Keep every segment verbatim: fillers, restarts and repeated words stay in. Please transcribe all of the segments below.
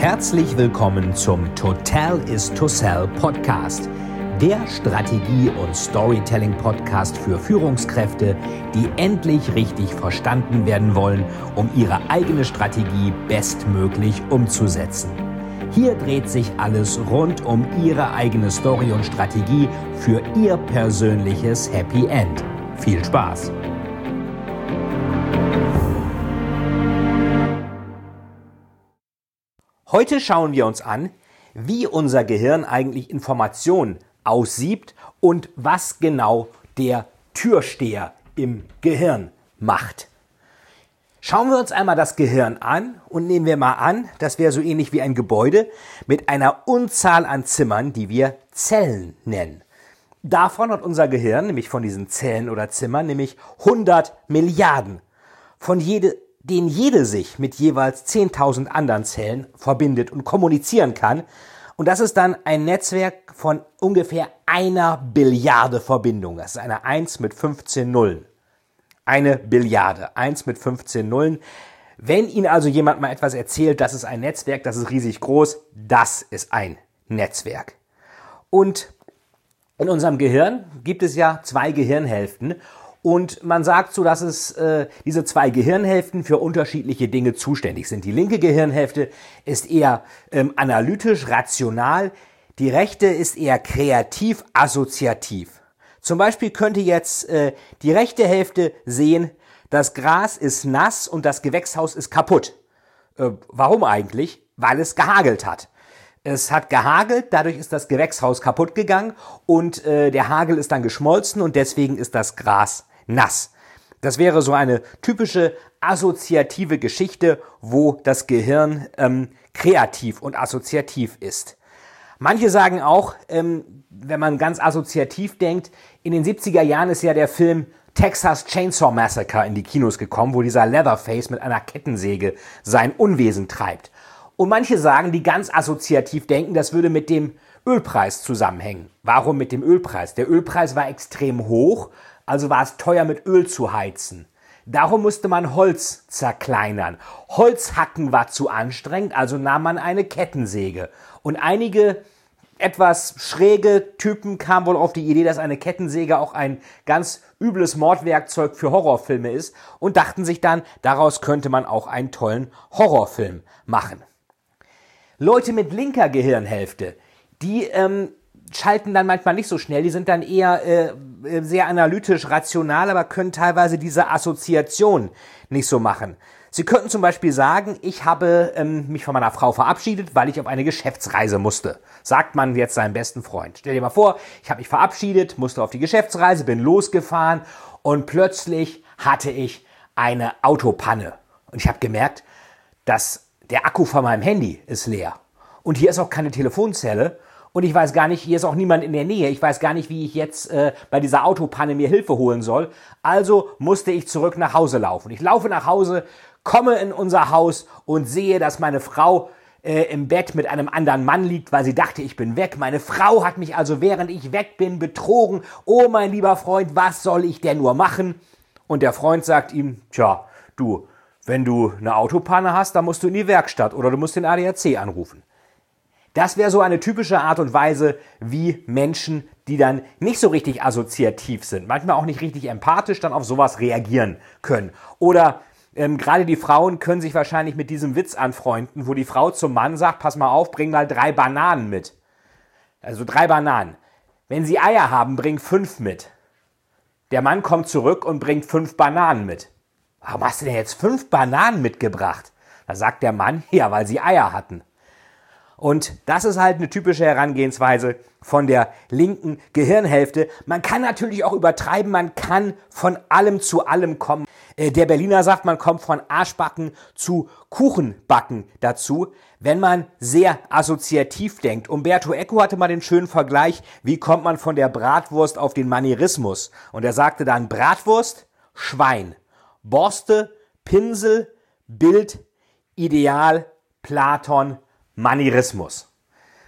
Herzlich willkommen zum Total is to Sell Podcast, der Strategie- und Storytelling-Podcast für Führungskräfte, die endlich richtig verstanden werden wollen, um ihre eigene Strategie bestmöglich umzusetzen. Hier dreht sich alles rund um Ihre eigene Story und Strategie für Ihr persönliches Happy End. Viel Spaß! Heute schauen wir uns an, wie unser Gehirn eigentlich Informationen aussiebt und was genau der Türsteher im Gehirn macht. Schauen wir uns einmal das Gehirn an und nehmen wir mal an, das wäre so ähnlich wie ein Gebäude mit einer Unzahl an Zimmern, die wir Zellen nennen. Davon hat unser Gehirn, nämlich von diesen Zellen oder Zimmern, nämlich hundert Milliarden, von jede, denen jede sich mit jeweils zehntausend anderen Zellen verbindet und kommunizieren kann. Und das ist dann ein Netzwerk von ungefähr einer Billiarde Verbindungen. Das ist eine eins mit fünfzehn Nullen. Eine Billiarde, eins mit fünfzehn Nullen. Wenn Ihnen also jemand mal etwas erzählt, das ist ein Netzwerk, das ist riesig groß, das ist ein Netzwerk. Und in unserem Gehirn gibt es ja zwei Gehirnhälften und man sagt so, dass es äh, diese zwei Gehirnhälften für unterschiedliche Dinge zuständig sind. Die linke Gehirnhälfte ist eher ähm, analytisch, rational, die rechte ist eher kreativ, assoziativ. Zum Beispiel könnte jetzt äh, die rechte Hälfte sehen, das Gras ist nass und das Gewächshaus ist kaputt. Äh, warum eigentlich? Weil es gehagelt hat. Es hat gehagelt, dadurch ist das Gewächshaus kaputt gegangen und äh, der Hagel ist dann geschmolzen und deswegen ist das Gras nass. Das wäre so eine typische assoziative Geschichte, wo das Gehirn ähm, kreativ und assoziativ ist. Manche sagen auch, ähm, wenn man ganz assoziativ denkt, in den siebziger Jahren ist ja der Film Texas Chainsaw Massacre in die Kinos gekommen, wo dieser Leatherface mit einer Kettensäge sein Unwesen treibt. Und manche sagen, die ganz assoziativ denken, das würde mit dem Ölpreis zusammenhängen. Warum mit dem Ölpreis? Der Ölpreis war extrem hoch, also war es teuer mit Öl zu heizen. Darum musste man Holz zerkleinern. Holzhacken war zu anstrengend, also nahm man eine Kettensäge. Und einige etwas schräge Typen kamen wohl auf die Idee, dass eine Kettensäge auch ein ganz übles Mordwerkzeug für Horrorfilme ist und dachten sich dann, daraus könnte man auch einen tollen Horrorfilm machen. Leute mit linker Gehirnhälfte, die ähm, schalten dann manchmal nicht so schnell, die sind dann eher äh, sehr analytisch, rational, aber können teilweise diese Assoziation nicht so machen. Sie könnten zum Beispiel sagen, ich habe ähm, mich von meiner Frau verabschiedet, weil ich auf eine Geschäftsreise musste. Sagt man jetzt seinem besten Freund. Stell dir mal vor, ich habe mich verabschiedet, musste auf die Geschäftsreise, bin losgefahren und plötzlich hatte ich eine Autopanne. Und ich habe gemerkt, dass der Akku von meinem Handy ist leer. Und hier ist auch keine Telefonzelle. Und ich weiß gar nicht, hier ist auch niemand in der Nähe. Ich weiß gar nicht, wie ich jetzt äh, bei dieser Autopanne mir Hilfe holen soll. Also musste ich zurück nach Hause laufen. Ich laufe nach Hause, komme in unser Haus und sehe, dass meine Frau äh, im Bett mit einem anderen Mann liegt, weil sie dachte, ich bin weg. Meine Frau hat mich also, während ich weg bin, betrogen. Oh, mein lieber Freund, was soll ich denn nur machen? Und der Freund sagt ihm, tja, du, wenn du eine Autopanne hast, dann musst du in die Werkstatt oder du musst den A D A C anrufen. Das wäre so eine typische Art und Weise, wie Menschen, die dann nicht so richtig assoziativ sind, manchmal auch nicht richtig empathisch, dann auf sowas reagieren können. Oder ähm, gerade die Frauen können sich wahrscheinlich mit diesem Witz anfreunden, wo die Frau zum Mann sagt, pass mal auf, bring mal drei Bananen mit. Also drei Bananen. Wenn sie Eier haben, bring fünf mit. Der Mann kommt zurück und bringt fünf Bananen mit. Warum hast du denn jetzt fünf Bananen mitgebracht? Da sagt der Mann, ja, weil sie Eier hatten. Und das ist halt eine typische Herangehensweise von der linken Gehirnhälfte. Man kann natürlich auch übertreiben, man kann von allem zu allem kommen. Der Berliner sagt, man kommt von Arschbacken zu Kuchenbacken dazu, wenn man sehr assoziativ denkt. Umberto Eco hatte mal den schönen Vergleich, wie kommt man von der Bratwurst auf den Manierismus? Und er sagte dann Bratwurst, Schwein, Borste, Pinsel, Bild, Ideal, Platon, Manierismus.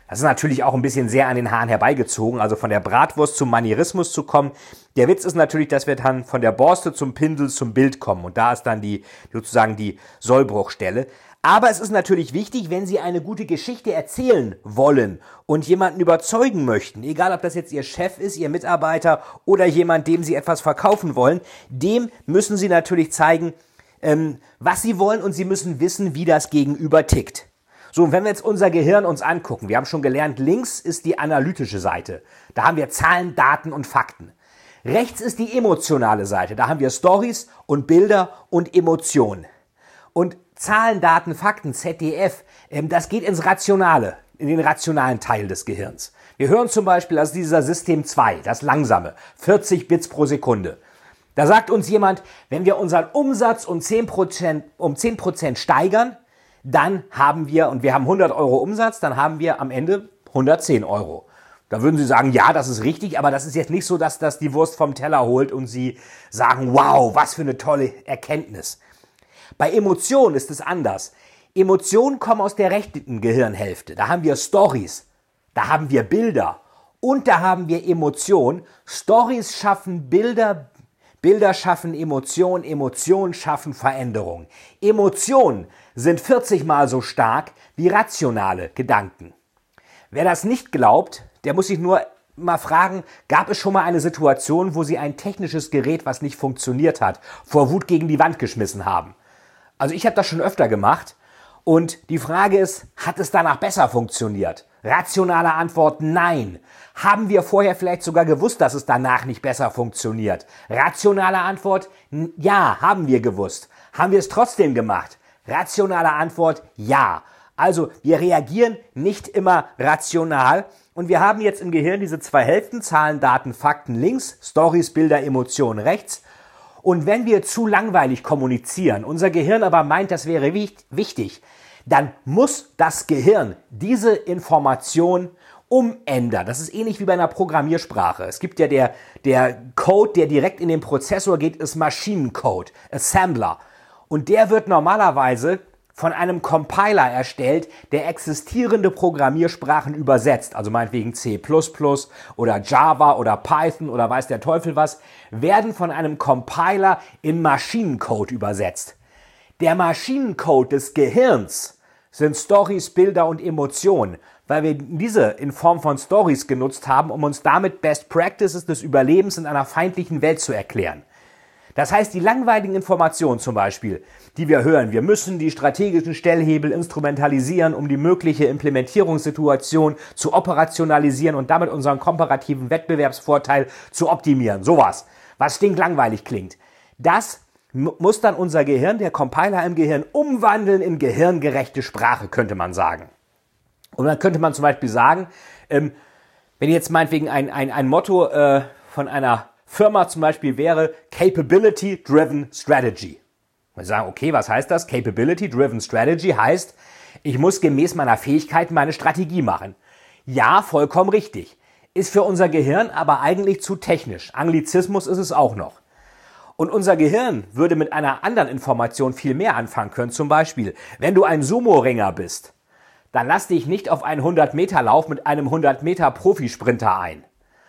Das ist natürlich auch ein bisschen sehr an den Haaren herbeigezogen, also von der Bratwurst zum Manierismus zu kommen. Der Witz ist natürlich, dass wir dann von der Borste zum Pinsel zum Bild kommen und da ist dann die sozusagen die Sollbruchstelle. Aber es ist natürlich wichtig, wenn Sie eine gute Geschichte erzählen wollen und jemanden überzeugen möchten, egal ob das jetzt Ihr Chef ist, Ihr Mitarbeiter oder jemand, dem Sie etwas verkaufen wollen, dem müssen Sie natürlich zeigen, ähm, was Sie wollen und Sie müssen wissen, wie das Gegenüber tickt. So, und wenn wir jetzt unser Gehirn uns angucken, wir haben schon gelernt, links ist die analytische Seite. Da haben wir Zahlen, Daten und Fakten. Rechts ist die emotionale Seite. Da haben wir Stories und Bilder und Emotionen. Und Zahlen, Daten, Fakten, Z D F, ähm, das geht ins Rationale, in den rationalen Teil des Gehirns. Wir hören zum Beispiel aus dieser System zwei, das langsame, vierzig Bits pro Sekunde. Da sagt uns jemand, wenn wir unseren Umsatz um zehn Prozent, um zehn Prozent steigern, dann haben wir, und wir haben hundert Euro Umsatz, dann haben wir am Ende hundertzehn Euro. Da würden Sie sagen, ja, das ist richtig, aber das ist jetzt nicht so, dass das die Wurst vom Teller holt und Sie sagen, wow, was für eine tolle Erkenntnis. Bei Emotionen ist es anders. Emotionen kommen aus der rechten Gehirnhälfte. Da haben wir Stories, da haben wir Bilder und da haben wir Emotionen. Stories schaffen Bilder, Bilder schaffen Emotionen, Emotionen schaffen Veränderung. Emotionen sind vierzig Mal so stark wie rationale Gedanken. Wer das nicht glaubt, der muss sich nur mal fragen, gab es schon mal eine Situation, wo Sie ein technisches Gerät, was nicht funktioniert hat, vor Wut gegen die Wand geschmissen haben? Also ich habe das schon öfter gemacht und die Frage ist, hat es danach besser funktioniert? Rationale Antwort, nein. Haben wir vorher vielleicht sogar gewusst, dass es danach nicht besser funktioniert? Rationale Antwort, ja, haben wir gewusst. Haben wir es trotzdem gemacht? Rationale Antwort, ja. Also wir reagieren nicht immer rational und wir haben jetzt im Gehirn diese zwei Hälften, Zahlen, Daten, Fakten links, Stories, Bilder, Emotionen rechts. Und wenn wir zu langweilig kommunizieren, unser Gehirn aber meint, das wäre wichtig, dann muss das Gehirn diese Information umändern. Das ist ähnlich wie bei einer Programmiersprache. Es gibt ja der, der Code, der direkt in den Prozessor geht, ist Maschinencode, Assembler. Und der wird normalerweise von einem Compiler erstellt, der existierende Programmiersprachen übersetzt, also meinetwegen C plus plus oder Java oder Python oder weiß der Teufel was, werden von einem Compiler in Maschinencode übersetzt. Der Maschinencode des Gehirns sind Stories, Bilder und Emotionen, weil wir diese in Form von Stories genutzt haben, um uns damit Best Practices des Überlebens in einer feindlichen Welt zu erklären. Das heißt, die langweiligen Informationen zum Beispiel, die wir hören, wir müssen die strategischen Stellhebel instrumentalisieren, um die mögliche Implementierungssituation zu operationalisieren und damit unseren komparativen Wettbewerbsvorteil zu optimieren. Sowas, was stinklangweilig klingt. Das muss dann unser Gehirn, der Compiler im Gehirn, umwandeln in gehirngerechte Sprache, könnte man sagen. Und dann könnte man zum Beispiel sagen, ähm, wenn jetzt meinetwegen ein, ein, ein Motto äh, von einer Firma zum Beispiel wäre Capability Driven Strategy. Wir sagen, okay, was heißt das? Capability Driven Strategy heißt, ich muss gemäß meiner Fähigkeiten meine Strategie machen. Ja, vollkommen richtig. Ist für unser Gehirn aber eigentlich zu technisch. Anglizismus ist es auch noch. Und unser Gehirn würde mit einer anderen Information viel mehr anfangen können. Zum Beispiel, wenn du ein Sumo-Ringer bist, dann lass dich nicht auf einen hundert Meter Lauf mit einem hundert Meter Profisprinter ein.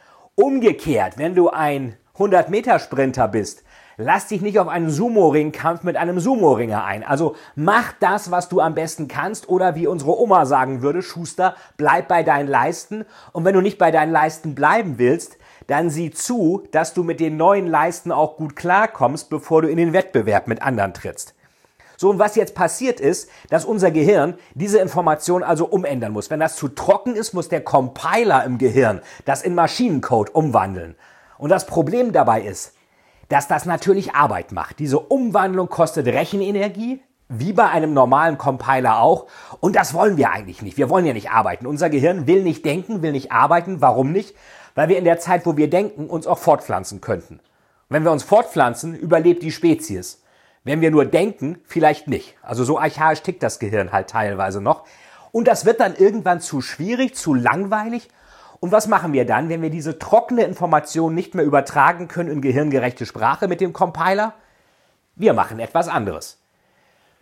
Umgekehrt, wenn du ein hundert Meter Sprinter bist, lass dich nicht auf einen Sumo-Ringkampf mit einem Sumo-Ringer ein. Also mach das, was du am besten kannst oder wie unsere Oma sagen würde, Schuster, bleib bei deinen Leisten. Und wenn du nicht bei deinen Leisten bleiben willst, dann sieh zu, dass du mit den neuen Leisten auch gut klarkommst, bevor du in den Wettbewerb mit anderen trittst. So, und was jetzt passiert ist, dass unser Gehirn diese Information also umändern muss. Wenn das zu trocken ist, muss der Compiler im Gehirn das in Maschinencode umwandeln. Und das Problem dabei ist, dass das natürlich Arbeit macht. Diese Umwandlung kostet Rechenenergie, wie bei einem normalen Compiler auch. Und das wollen wir eigentlich nicht. Wir wollen ja nicht arbeiten. Unser Gehirn will nicht denken, will nicht arbeiten. Warum nicht? Weil wir in der Zeit, wo wir denken, uns auch fortpflanzen könnten. Wenn wir uns fortpflanzen, überlebt die Spezies. Wenn wir nur denken, vielleicht nicht. Also so archaisch tickt das Gehirn halt teilweise noch. Und das wird dann irgendwann zu schwierig, zu langweilig. Und was machen wir dann, wenn wir diese trockene Information nicht mehr übertragen können in gehirngerechte Sprache mit dem Compiler? Wir machen etwas anderes.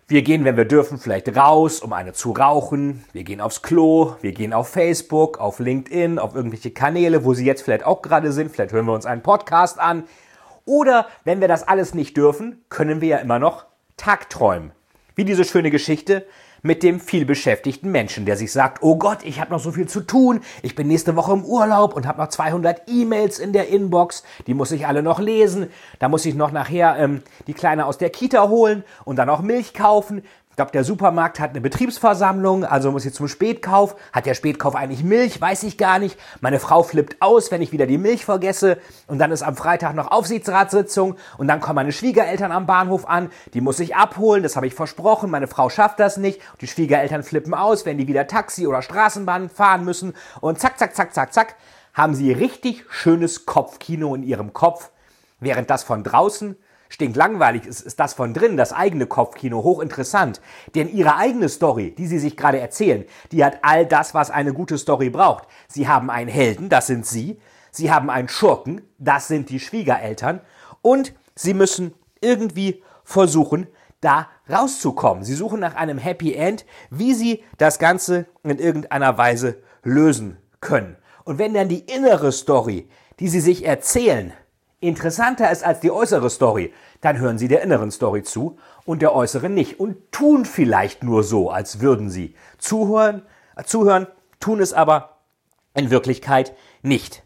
Wir gehen, wenn wir dürfen, vielleicht raus, um eine zu rauchen. Wir gehen aufs Klo, wir gehen auf Facebook, auf LinkedIn, auf irgendwelche Kanäle, wo Sie jetzt vielleicht auch gerade sind. Vielleicht hören wir uns einen Podcast an. Oder wenn wir das alles nicht dürfen, können wir ja immer noch tagträumen. Wie diese schöne Geschichte mit dem vielbeschäftigten Menschen, der sich sagt, oh Gott, ich habe noch so viel zu tun, ich bin nächste Woche im Urlaub und habe noch zweihundert E-Mails in der Inbox, die muss ich alle noch lesen, da muss ich noch nachher ähm, die Kleine aus der Kita holen und dann auch Milch kaufen. Ich glaube, der Supermarkt hat eine Betriebsversammlung, also muss ich zum Spätkauf. Hat der Spätkauf eigentlich Milch? Weiß ich gar nicht. Meine Frau flippt aus, wenn ich wieder die Milch vergesse. Und dann ist am Freitag noch Aufsichtsratssitzung. Und dann kommen meine Schwiegereltern am Bahnhof an. Die muss ich abholen, das habe ich versprochen. Meine Frau schafft das nicht. Die Schwiegereltern flippen aus, wenn die wieder Taxi oder Straßenbahn fahren müssen. Und zack, zack, zack, zack, zack, haben sie richtig schönes Kopfkino in ihrem Kopf. Während das von draußen stinklangweilig ist, ist das von drinnen, das eigene Kopfkino, hochinteressant. Denn ihre eigene Story, die sie sich gerade erzählen, die hat all das, was eine gute Story braucht. Sie haben einen Helden, das sind sie. Sie haben einen Schurken, das sind die Schwiegereltern. Und sie müssen irgendwie versuchen, da rauszukommen. Sie suchen nach einem Happy End, wie sie das Ganze in irgendeiner Weise lösen können. Und wenn dann die innere Story, die sie sich erzählen, interessanter ist als die äußere Story, dann hören Sie der inneren Story zu und der äußeren nicht und tun vielleicht nur so, als würden Sie zuhören, äh, zuhören, tun es aber in Wirklichkeit nicht.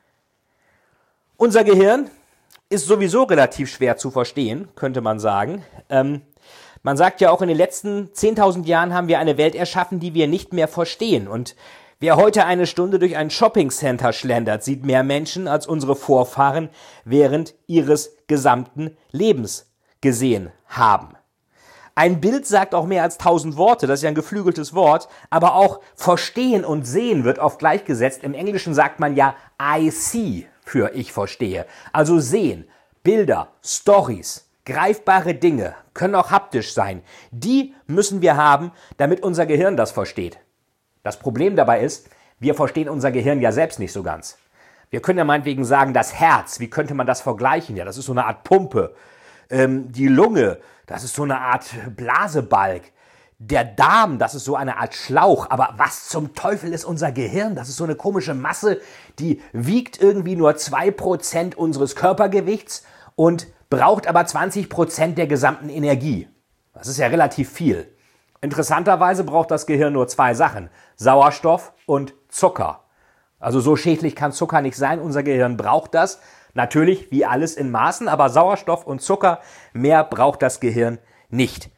Unser Gehirn ist sowieso relativ schwer zu verstehen, könnte man sagen. Ähm, man sagt ja auch, in den letzten zehntausend Jahren haben wir eine Welt erschaffen, die wir nicht mehr verstehen. Und wer heute eine Stunde durch ein Shoppingcenter schlendert, sieht mehr Menschen, als unsere Vorfahren während ihres gesamten Lebens gesehen haben. Ein Bild sagt auch mehr als tausend Worte, das ist ja ein geflügeltes Wort, aber auch verstehen und sehen wird oft gleichgesetzt. Im Englischen sagt man ja I see für ich verstehe. Also sehen, Bilder, Stories, greifbare Dinge, können auch haptisch sein. Die müssen wir haben, damit unser Gehirn das versteht. Das Problem dabei ist, wir verstehen unser Gehirn ja selbst nicht so ganz. Wir können ja meinetwegen sagen, das Herz, wie könnte man das vergleichen? Ja, das ist so eine Art Pumpe. Ähm, die Lunge, das ist so eine Art Blasebalg. Der Darm, das ist so eine Art Schlauch. Aber was zum Teufel ist unser Gehirn? Das ist so eine komische Masse, die wiegt irgendwie nur zwei Prozent unseres Körpergewichts und braucht aber zwanzig Prozent der gesamten Energie. Das ist ja relativ viel. Interessanterweise braucht das Gehirn nur zwei Sachen, Sauerstoff und Zucker. Also so schädlich kann Zucker nicht sein, unser Gehirn braucht das. Natürlich wie alles in Maßen, aber Sauerstoff und Zucker, mehr braucht das Gehirn nicht.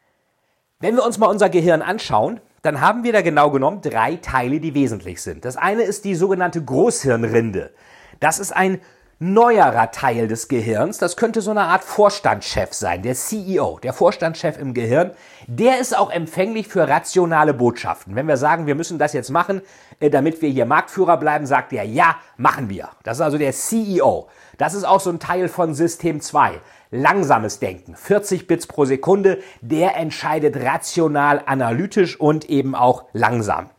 Wenn wir uns mal unser Gehirn anschauen, dann haben wir da genau genommen drei Teile, die wesentlich sind. Das eine ist die sogenannte Großhirnrinde. Das ist ein neuerer Teil des Gehirns, das könnte so eine Art Vorstandschef sein, der C E O, der Vorstandschef im Gehirn, der ist auch empfänglich für rationale Botschaften. Wenn wir sagen, wir müssen das jetzt machen, damit wir hier Marktführer bleiben, sagt er, ja, machen wir. Das ist also der C E O. Das ist auch so ein Teil von System zwei. Langsames Denken, vierzig Bits pro Sekunde, der entscheidet rational, analytisch und eben auch langsam.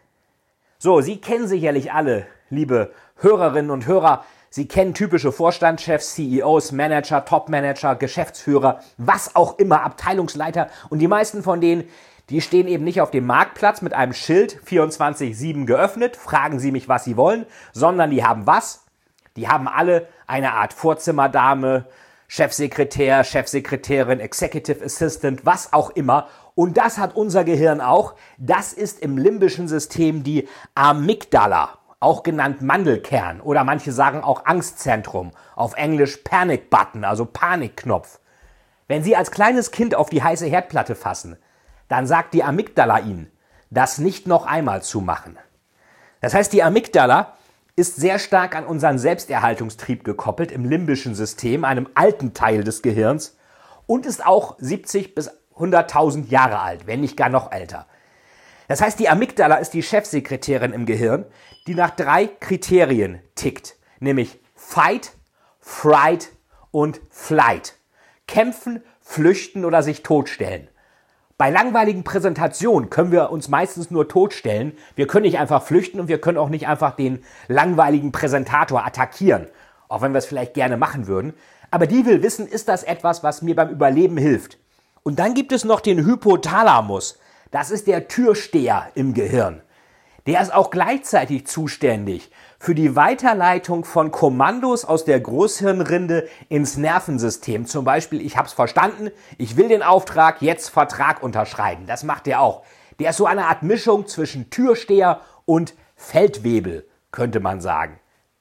So, Sie kennen sicherlich alle, liebe Hörerinnen und Hörer, Sie kennen typische Vorstandschefs, C E Os, Manager, Topmanager, Geschäftsführer, was auch immer, Abteilungsleiter. Und die meisten von denen, die stehen eben nicht auf dem Marktplatz mit einem Schild vierundzwanzig sieben geöffnet, fragen Sie mich, was Sie wollen, sondern die haben was? Die haben alle eine Art Vorzimmerdame, Chefsekretär, Chefsekretärin, Executive Assistant, was auch immer. Und das hat unser Gehirn auch. Das ist im limbischen System die Amygdala. Auch genannt Mandelkern oder manche sagen auch Angstzentrum, auf Englisch Panic Button, also Panikknopf. Wenn Sie als kleines Kind auf die heiße Herdplatte fassen, dann sagt die Amygdala Ihnen, das nicht noch einmal zu machen. Das heißt, die Amygdala ist sehr stark an unseren Selbsterhaltungstrieb gekoppelt im limbischen System, einem alten Teil des Gehirns und ist auch siebzig bis hunderttausend Jahre alt, wenn nicht gar noch älter. Das heißt, die Amygdala ist die Chefsekretärin im Gehirn, die nach drei Kriterien tickt, nämlich Fight, Fright und Flight. Kämpfen, flüchten oder sich totstellen. Bei langweiligen Präsentationen können wir uns meistens nur totstellen. Wir können nicht einfach flüchten und wir können auch nicht einfach den langweiligen Präsentator attackieren, auch wenn wir es vielleicht gerne machen würden. Aber die will wissen, ist das etwas, was mir beim Überleben hilft? Und dann gibt es noch den Hypothalamus. Das ist der Türsteher im Gehirn. Der ist auch gleichzeitig zuständig für die Weiterleitung von Kommandos aus der Großhirnrinde ins Nervensystem. Zum Beispiel, ich habe es verstanden, ich will den Auftrag, jetzt Vertrag unterschreiben. Das macht er auch. Der ist so eine Art Mischung zwischen Türsteher und Feldwebel, könnte man sagen.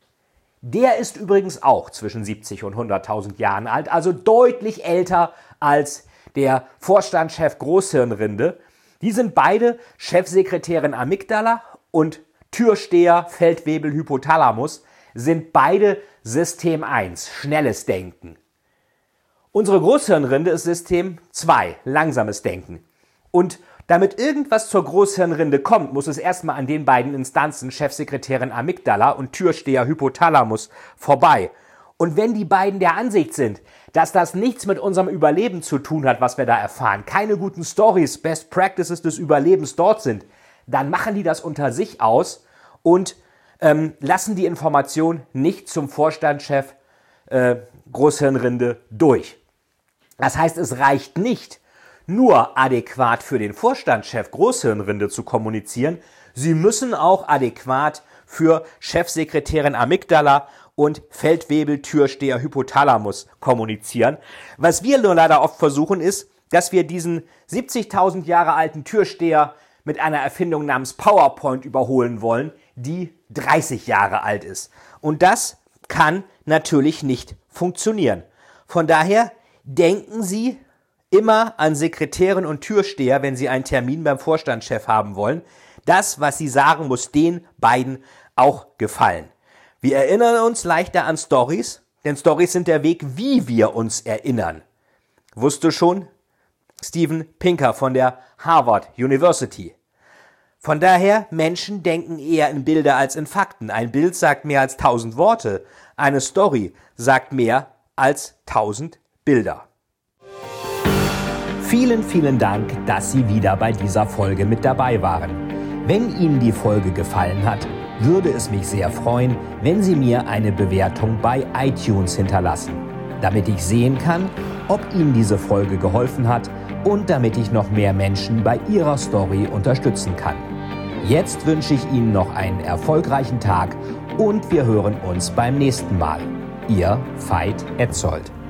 Der ist übrigens auch zwischen siebzig und hunderttausend Jahren alt, also deutlich älter als der Vorstandschef Großhirnrinde. Die sind beide Chefsekretärin Amygdala und Türsteher Feldwebel Hypothalamus, sind beide System eins, schnelles Denken. Unsere Großhirnrinde ist System zwei, langsames Denken. Und damit irgendwas zur Großhirnrinde kommt, muss es erstmal an den beiden Instanzen Chefsekretärin Amygdala und Türsteher Hypothalamus vorbei. Und wenn die beiden der Ansicht sind, dass das nichts mit unserem Überleben zu tun hat, was wir da erfahren, keine guten Stories, Best Practices des Überlebens dort sind, dann machen die das unter sich aus und ähm, lassen die Information nicht zum Vorstandschef äh, Großhirnrinde durch. Das heißt, es reicht nicht, nur adäquat für den Vorstandschef Großhirnrinde zu kommunizieren. Sie müssen auch adäquat für Chefsekretärin Amygdala und Feldwebel Türsteher Hypothalamus kommunizieren. Was wir nur leider oft versuchen ist, dass wir diesen siebzigtausend Jahre alten Türsteher mit einer Erfindung namens PowerPoint überholen wollen, die dreißig Jahre alt ist. Und das kann natürlich nicht funktionieren. Von daher denken Sie immer an Sekretärin und Türsteher, wenn Sie einen Termin beim Vorstandschef haben wollen. Das, was Sie sagen, muss den beiden auch gefallen. Wir erinnern uns leichter an Stories, denn Stories sind der Weg, wie wir uns erinnern. Wusste schon Steven Pinker von der Harvard University. Von daher, Menschen denken eher in Bilder als in Fakten. Ein Bild sagt mehr als tausend Worte. Eine Story sagt mehr als tausend Bilder. Vielen, vielen Dank, dass Sie wieder bei dieser Folge mit dabei waren. Wenn Ihnen die Folge gefallen hat, würde es mich sehr freuen, wenn Sie mir eine Bewertung bei iTunes hinterlassen, damit ich sehen kann, ob Ihnen diese Folge geholfen hat und damit ich noch mehr Menschen bei ihrer Story unterstützen kann. Jetzt wünsche ich Ihnen noch einen erfolgreichen Tag und wir hören uns beim nächsten Mal. Ihr Veit Etzold.